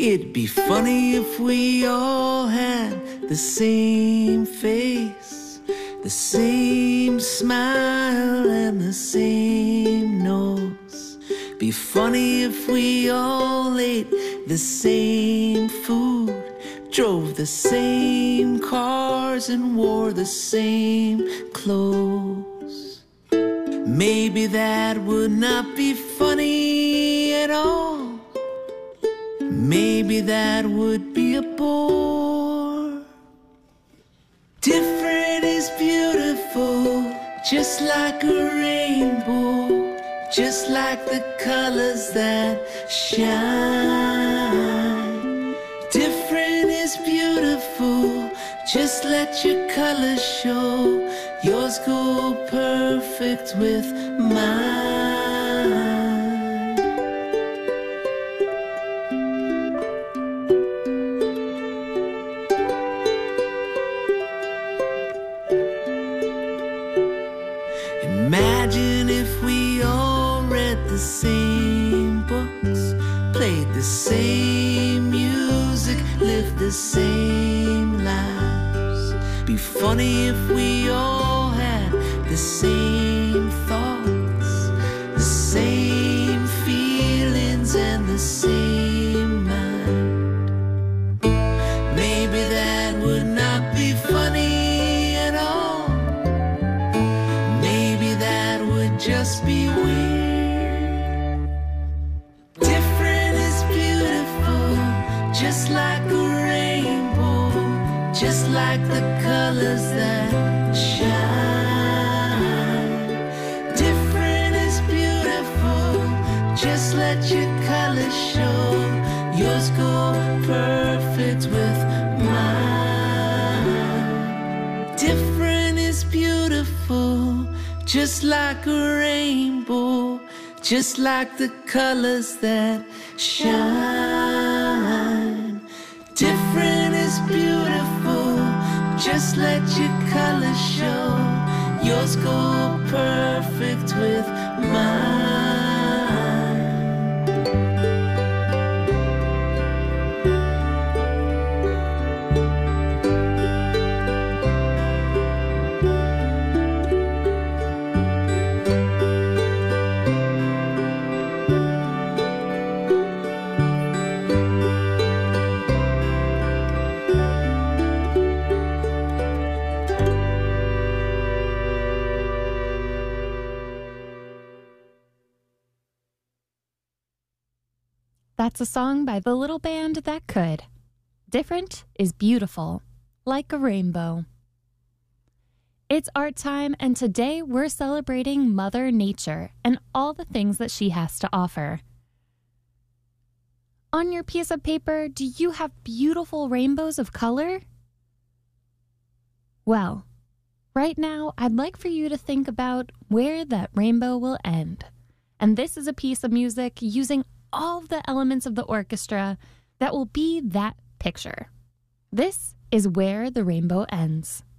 It'd be funny if we all had the same face, the same smile and the same nose. Be funny if we all ate the same food, drove the same cars and wore the same clothes. Maybe that would not be funny at all. Maybe that would be a bore. Different is beautiful, just like a rainbow, just like the colors that shine. Different is beautiful, just let your colors show. Yours go perfect with mine. Imagine if we all read the same books, played the same music, lived the same lives. Be funny if we all had the same thoughts, the same feelings and the same mind. Maybe that would not be funny at all. Maybe that would just be weird. Different is beautiful, just like a rainbow, just like the colors that shine. Different is beautiful, just let your colors show. Yours go perfect with mine. Different is beautiful, just like a rainbow, just like the colors that shine. Different is beautiful, just let your colors show. Yours go perfect with mine. That's a song by the little band that could. Different is beautiful, like a rainbow. It's art time, and today we're celebrating Mother Nature and all the things that she has to offer. On your piece of paper, do you have beautiful rainbows of color? Well, right now, I'd like for you to think about where that rainbow will end. And this is a piece of music using all of the elements of the orchestra that will be that picture. This is Where the Rainbow Ends.